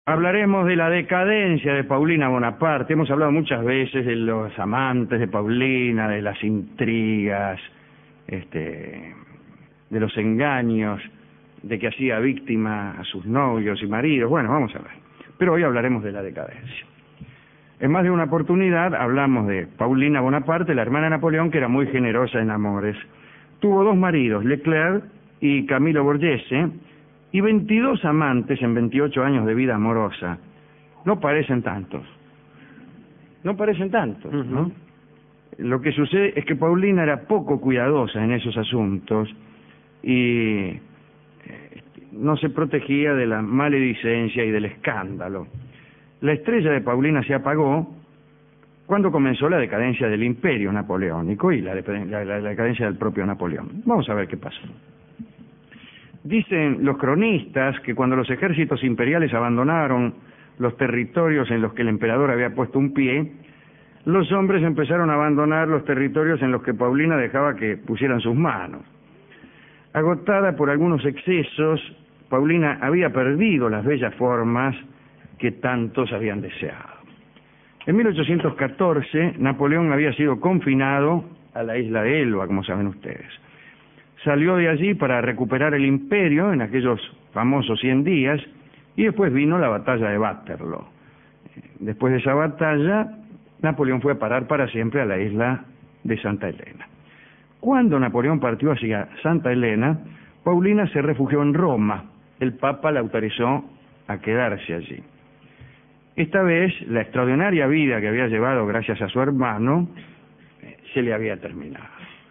Hablaremos de la decadencia de Paulina Bonaparte. Hemos hablado muchas veces de los amantes de Paulina, de las intrigas, de los engaños, de que hacía víctima a sus novios y maridos. Bueno, vamos a ver. Pero hoy hablaremos de la decadencia. En más de una oportunidad hablamos de Paulina Bonaparte, la hermana de Napoleón, que era muy generosa en amores. Tuvo dos maridos, Leclerc y Camilo Borghese, y 22 amantes en 28 años de vida amorosa. No parecen tantos. No parecen tantos, ¿no? Lo que sucede es que Paulina era poco cuidadosa en esos asuntos y no se protegía de la maledicencia y del escándalo. La estrella de Paulina se apagó cuando comenzó la decadencia del imperio napoleónico y la decadencia del propio Napoleón. Vamos a ver qué pasó. Dicen los cronistas que cuando los ejércitos imperiales abandonaron los territorios en los que el emperador había puesto un pie, los hombres empezaron a abandonar los territorios en los que Paulina dejaba que pusieran sus manos. Agotada por algunos excesos, Paulina había perdido las bellas formas que tantos habían deseado. En 1814, Napoleón había sido confinado a la isla de Elba, como saben ustedes. Salió de allí para recuperar el imperio en aquellos famosos 100 días y después vino la batalla de Waterloo. Después de esa batalla, Napoleón fue a parar para siempre a la isla de Santa Elena. Cuando Napoleón partió hacia Santa Elena, Paulina se refugió en Roma. El Papa la autorizó a quedarse allí. Esta vez, la extraordinaria vida que había llevado gracias a su hermano se le había terminado.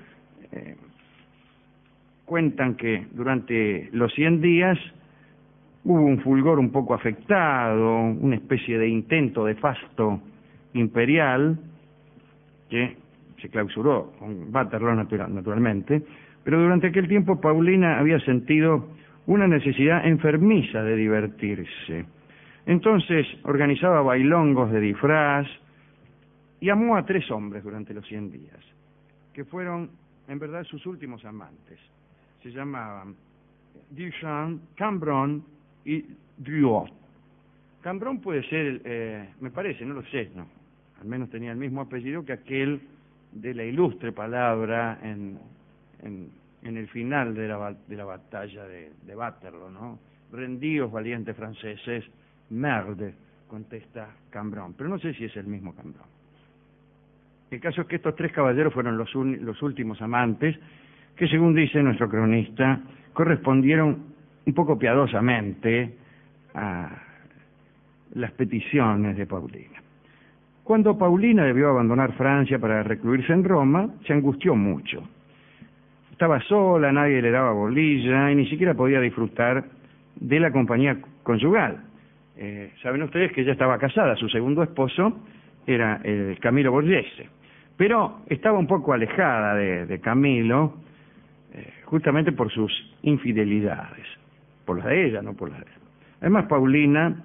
Cuentan que durante los 100 días hubo un fulgor un poco afectado, una especie de intento de fasto imperial que se clausuró con Waterloo naturalmente, pero durante aquel tiempo Paulina había sentido una necesidad enfermiza de divertirse. Entonces organizaba bailongos de disfraz y amó a 3 hombres durante los 100 días, que fueron en verdad sus últimos amantes. Se llamaban Duchamp, Cambronne y Drouot. Cambronne puede ser, me parece, no lo sé, no, al menos tenía el mismo apellido que aquel de la ilustre palabra en el final de la batalla de Waterloo, ¿no? Rendíos, valientes franceses, merde, contesta Cambronne, pero no sé si es el mismo Cambronne. El caso es que estos 3 caballeros fueron los últimos amantes que, según dice nuestro cronista, correspondieron un poco piadosamente a las peticiones de Paulina. Cuando Paulina debió abandonar Francia para recluirse en Roma, se angustió mucho. Estaba sola, nadie le daba bolilla y ni siquiera podía disfrutar de la compañía conyugal. Saben ustedes que ella estaba casada, su segundo esposo era Camilo Borghese, pero estaba un poco alejada de Camilo, justamente por sus infidelidades, por las de ella, no por las de él. Además, Paulina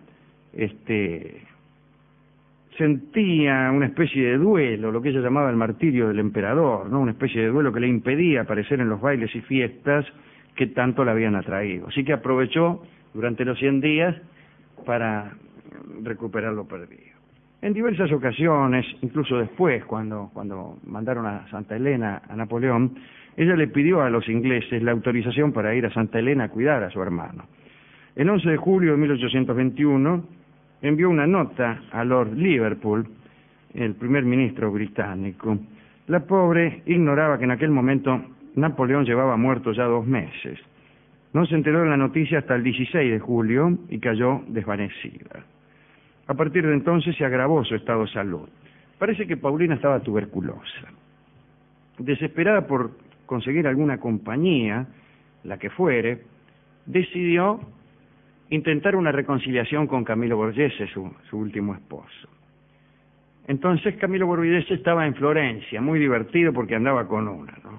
sentía una especie de duelo, lo que ella llamaba el martirio del emperador, ¿no? Una especie de duelo que le impedía aparecer en los bailes y fiestas que tanto la habían atraído. Así que aprovechó durante los 100 días para recuperar lo perdido. En diversas ocasiones, incluso después, cuando mandaron a Santa Elena a Napoleón, ella le pidió a los ingleses la autorización para ir a Santa Elena a cuidar a su hermano. El 11 de julio de 1821 envió una nota a Lord Liverpool, el primer ministro británico. La pobre ignoraba que en aquel momento Napoleón llevaba muerto ya 2 meses. No se enteró de la noticia hasta el 16 de julio y cayó desvanecida. A partir de entonces se agravó su estado de salud. Parece que Paulina estaba tuberculosa. Desesperada por conseguir alguna compañía, la que fuere, decidió intentar una reconciliación con Camilo Borghese, su último esposo. Entonces Camilo Borghese estaba en Florencia, muy divertido porque andaba con una, ¿no?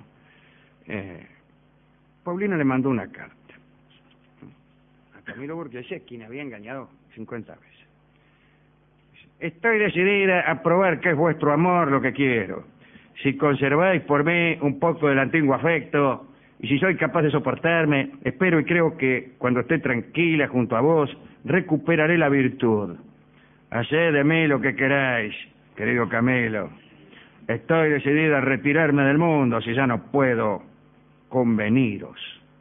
Paulina le mandó una carta a Camilo Borghese, quien había engañado 50 veces. Estoy decidida a probar que es vuestro amor lo que quiero. Si conserváis por mí un poco del antiguo afecto, y si soy capaz de soportarme, espero y creo que cuando esté tranquila junto a vos, recuperaré la virtud. Haced de mí lo que queráis, querido Camilo. Estoy decidido a retirarme del mundo si ya no puedo conveniros.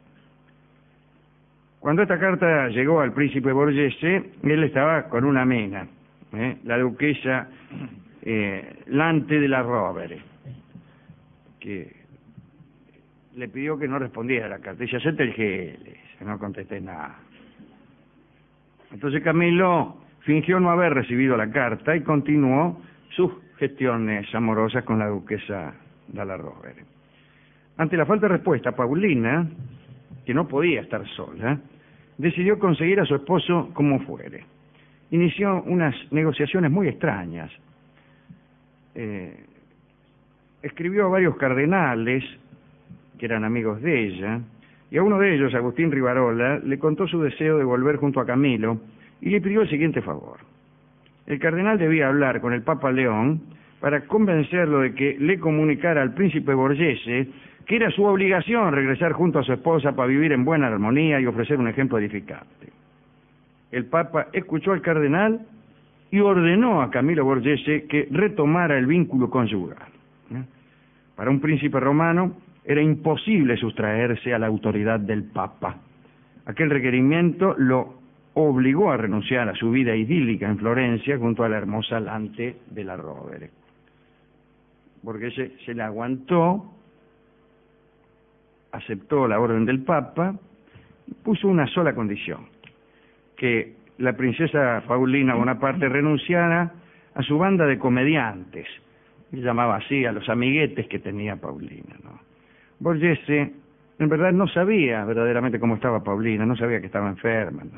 Cuando esta carta llegó al príncipe Borghese, él estaba con una mina, la duquesa Lante de la Rovere, que le pidió que no respondiera a la carta. Dice, hacete el GL, no contesté nada. Entonces Camilo fingió no haber recibido la carta y continuó sus gestiones amorosas con la duquesa de la Rovere. Ante la falta de respuesta, Paulina, que no podía estar sola, decidió conseguir a su esposo como fuere. Inició unas negociaciones muy extrañas. Escribió a varios cardenales que eran amigos de ella, y a uno de ellos, Agustín Rivarola, le contó su deseo de volver junto a Camilo y le pidió el siguiente favor. El cardenal debía hablar con el Papa León para convencerlo de que le comunicara al príncipe Borghese que era su obligación regresar junto a su esposa para vivir en buena armonía y ofrecer un ejemplo edificante. El Papa escuchó al cardenal y ordenó a Camilo Borghese que retomara el vínculo conyugal. Para un príncipe romano era imposible sustraerse a la autoridad del Papa. Aquel requerimiento lo obligó a renunciar a su vida idílica en Florencia junto a la hermosa Lante de la Rovere. Borghese se la aguantó, aceptó la orden del Papa, puso una sola condición: que la princesa Paulina Bonaparte renunciara a su banda de comediantes, y llamaba así a los amiguetes que tenía Paulina, ¿no? Borghese en verdad no sabía verdaderamente cómo estaba Paulina, no sabía que estaba enferma, no.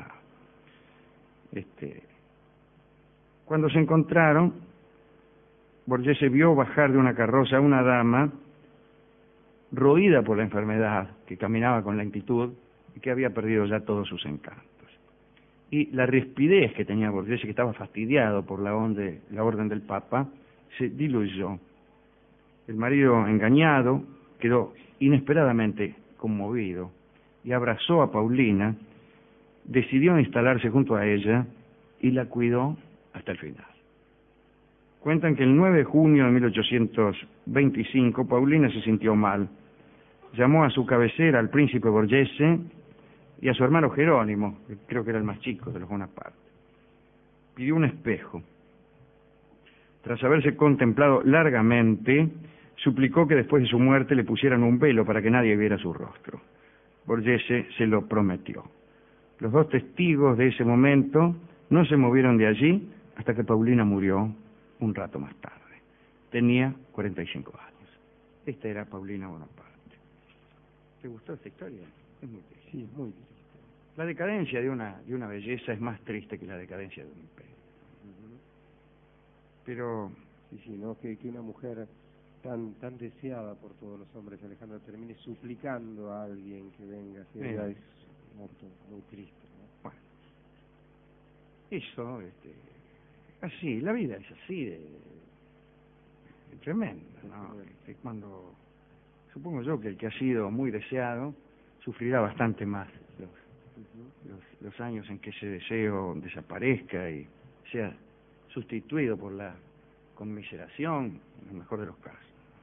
Cuando se encontraron, Borghese vio bajar de una carroza a una dama roída por la enfermedad, que caminaba con lentitud y que había perdido ya todos sus encantos. Y la rispidez que tenía Borghese, que estaba fastidiado por la orden del Papa, se diluyó. El marido, engañado, quedó inesperadamente conmovido y abrazó a Paulina, decidió instalarse junto a ella y la cuidó hasta el final. Cuentan que el 9 de junio de 1825 Paulina se sintió mal. Llamó a su cabecera al príncipe Borghese y a su hermano Jerónimo, que creo que era el más chico de los Bonaparte. Pidió un espejo. Tras haberse contemplado largamente, suplicó que después de su muerte le pusieran un velo para que nadie viera su rostro. Borghese se lo prometió. Los dos testigos de ese momento no se movieron de allí hasta que Paulina murió un rato más tarde. Tenía 45 años. Esta era Paulina Bonaparte. ¿Te gustó esta historia? Es muy triste. Sí, muy triste. La decadencia de una belleza es más triste que la decadencia de un imperio. Pero sí, ¿no? Que una mujer tan deseada por todos los hombres, Alejandro, termine suplicando a alguien que venga, sí, ya es muy triste, ¿no? Bueno, eso, así, la vida es así de tremenda, ¿no? Cuando, supongo yo que el que ha sido muy deseado sufrirá bastante más los años en que ese deseo desaparezca y sea sustituido por la conmiseración, en el mejor de los casos.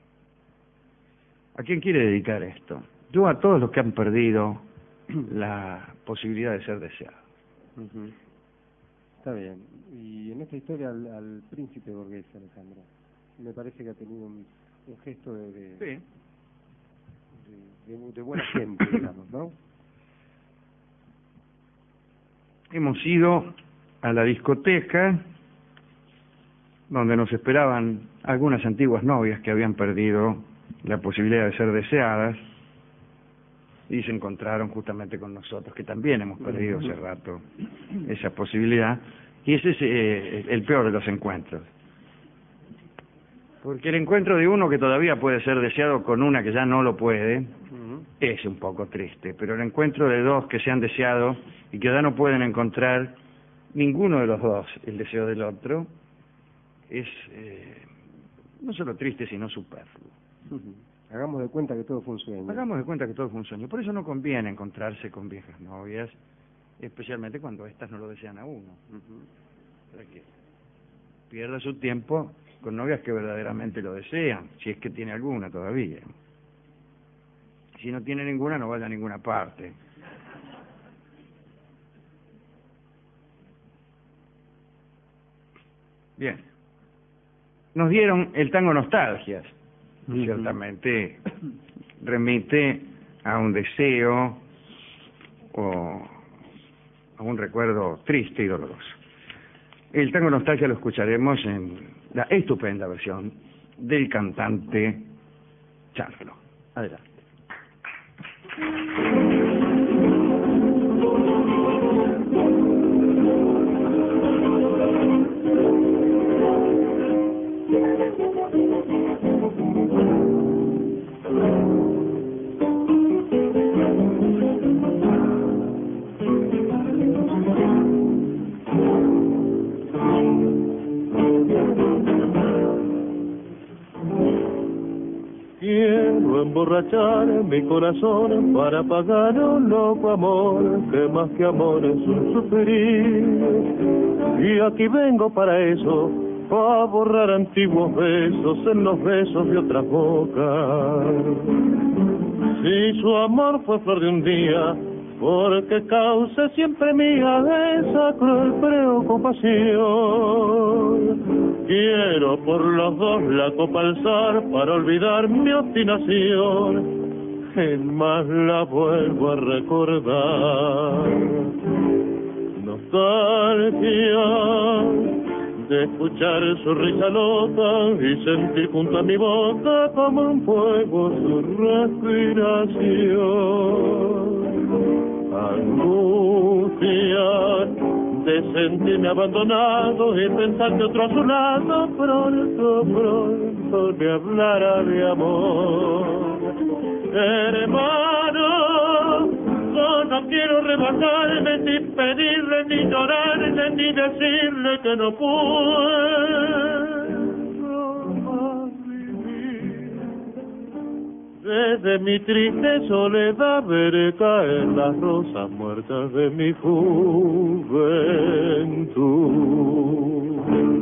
¿A quién quiere dedicar esto? Yo a todos los que han perdido la posibilidad de ser deseados. Está bien. Y en esta historia al príncipe Borghese, Alejandro, me parece que ha tenido un gesto de buena gente, digamos, ¿no? Hemos ido a la discoteca donde nos esperaban algunas antiguas novias que habían perdido la posibilidad de ser deseadas y se encontraron justamente con nosotros, que también hemos perdido hace rato esa posibilidad, y ese es el peor de los encuentros. Porque el encuentro de uno que todavía puede ser deseado con una que ya no lo puede, es un poco triste, pero el encuentro de dos que se han deseado y que ya no pueden encontrar ninguno de los dos el deseo del otro, es no solo triste, sino superfluo. Hagamos de cuenta que todo fue un sueño. Hagamos de cuenta que todo fue un sueño. Por eso no conviene encontrarse con viejas novias. especialmente cuando éstas no lo desean a uno. Para que pierda su tiempo con novias que verdaderamente lo desean, si es que tiene alguna todavía. Si no tiene ninguna, no vaya a ninguna parte. Bien. Nos dieron el tango Nostalgias. Ciertamente remite a un deseo o a un recuerdo triste y doloroso. El tango Nostalgia lo escucharemos en la estupenda versión del cantante Charlo. Adelante. Quiero emborrachar mi corazón para pagar un loco amor que más que amor es un sufrir. Y aquí vengo para eso, para borrar antiguos besos en los besos de otras bocas. Si su amor fue flor de un día, porque cause siempre mía esa cruel preocupación. Quiero por los dos la copa alzar para olvidar mi obstinación, jamás la vuelvo a recordar. Nostalgia de escuchar su risa loca y sentir junto a mi boca como un fuego su respiración. Angustia de sentirme abandonado y pensar que otro a su lado pronto me hablará de amor. Hermano, yo no quiero rebajarme, ni pedirle, ni llorarle, ni decirle que no puedo más vivir. Desde mi triste soledad veré caer las rosas muertas de mi juventud.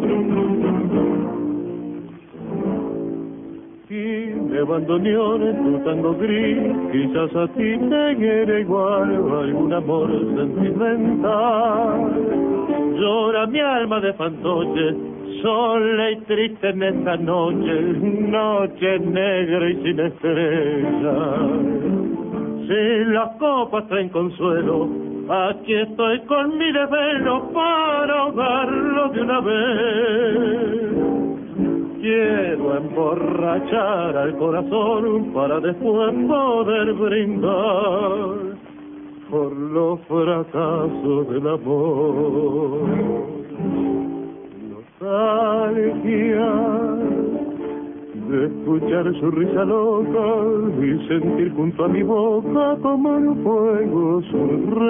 Y me abandoné en tu tango gris, quizás a ti te quiera igual algún amor sentimental. Llora mi alma de fantoche, sola y triste en esta noche, noche negra y sin estrellas. Si las copas traen consuelo, aquí estoy con mi desvelo para ahogarlo de una vez. Quiero emborrachar al corazón para después poder brindar por los fracasos del amor. Nostalgia de escuchar su risa loca y sentir junto a mi boca como un fuego su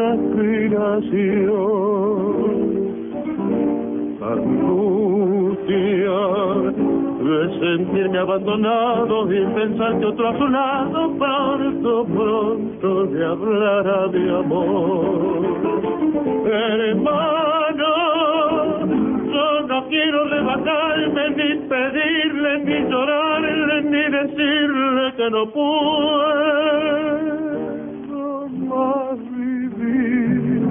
respiración. Angustia de sentirme abandonado y pensar que otro a su lado pronto me hablará de amor. Hermano, yo no quiero rebajarme, ni pedirle, ni llorarle, ni decirle que no puedo más vivir.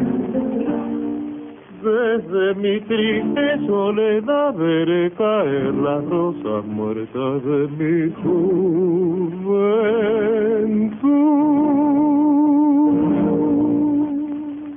Desde mi triste soledad veré caer las rosas muertas de mi juventud.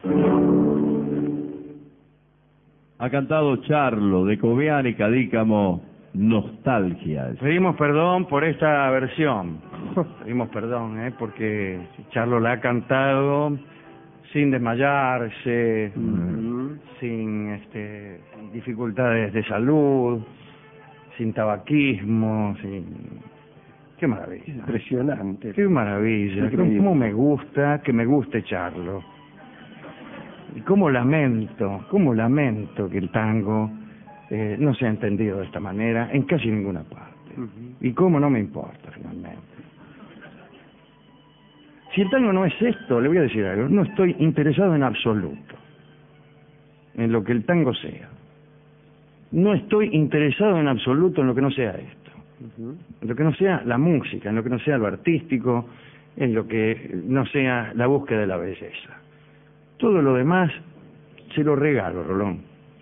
Ha cantado Charlo de Cobián y Cadícamo, Nostalgias. Pedimos perdón por esta versión. Pedimos perdón, porque Charlo la ha cantado sin desmayarse, sin dificultades de salud, sin tabaquismo, sin... ¡Qué maravilla! Impresionante. ¡Qué maravilla! ¿Cómo me gusta que me guste Charlo? Y cómo lamento que el tango no sea entendido de esta manera en casi ninguna parte. Y cómo no me importa, finalmente. Si el tango no es esto, le voy a decir algo, no estoy interesado en absoluto en lo que el tango sea. No estoy interesado en absoluto en lo que no sea esto. En lo que no sea la música, en lo que no sea lo artístico, en lo que no sea la búsqueda de la belleza. Todo lo demás se lo regalo, Rolón.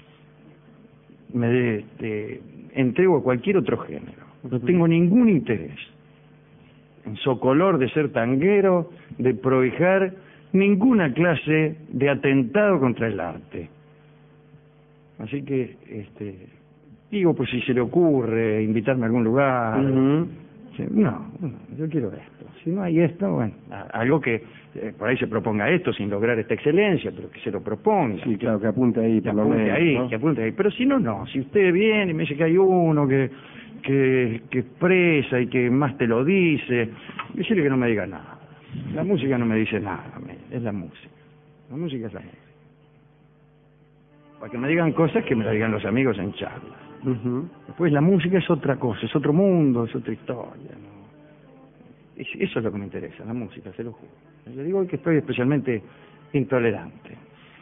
Me entrego a cualquier otro género. No tengo ningún interés en socolor de ser tanguero, de prohijar ninguna clase de atentado contra el arte. Así que, digo, pues si se le ocurre invitarme a algún lugar, no, yo quiero esto. Si no hay esto, bueno, algo que por ahí se proponga esto sin lograr esta excelencia, pero que se lo proponga. Sí, claro, que apunte ahí, por lo menos, ahí, ¿no? Que apunte ahí. Pero si no, no. Si usted viene y me dice que hay uno que expresa y que más te lo dice, decirle que no me diga nada. La música no me dice nada, es la música. La música es la música. Para que me digan cosas que me las digan los amigos en charlas. Después la música es otra cosa, es otro mundo, es otra historia, ¿no? Eso es lo que me interesa, la música, se lo juro. Le digo que estoy especialmente intolerante,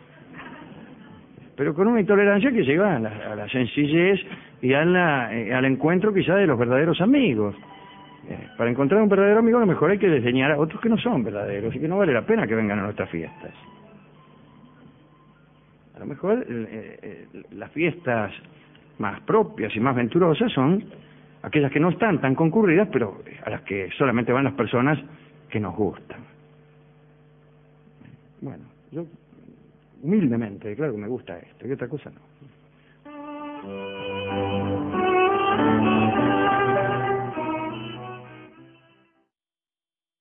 pero con una intolerancia que lleva a la sencillez y al encuentro quizá de los verdaderos amigos. Para encontrar un verdadero amigo a lo mejor hay que desdeñar a otros que no son verdaderos y que no vale la pena que vengan a nuestras fiestas. A lo mejor las fiestas más propias y más venturosas son aquellas que no están tan concurridas, pero a las que solamente van las personas que nos gustan. Bueno, yo humildemente declaro que me gusta esto y otra cosa no.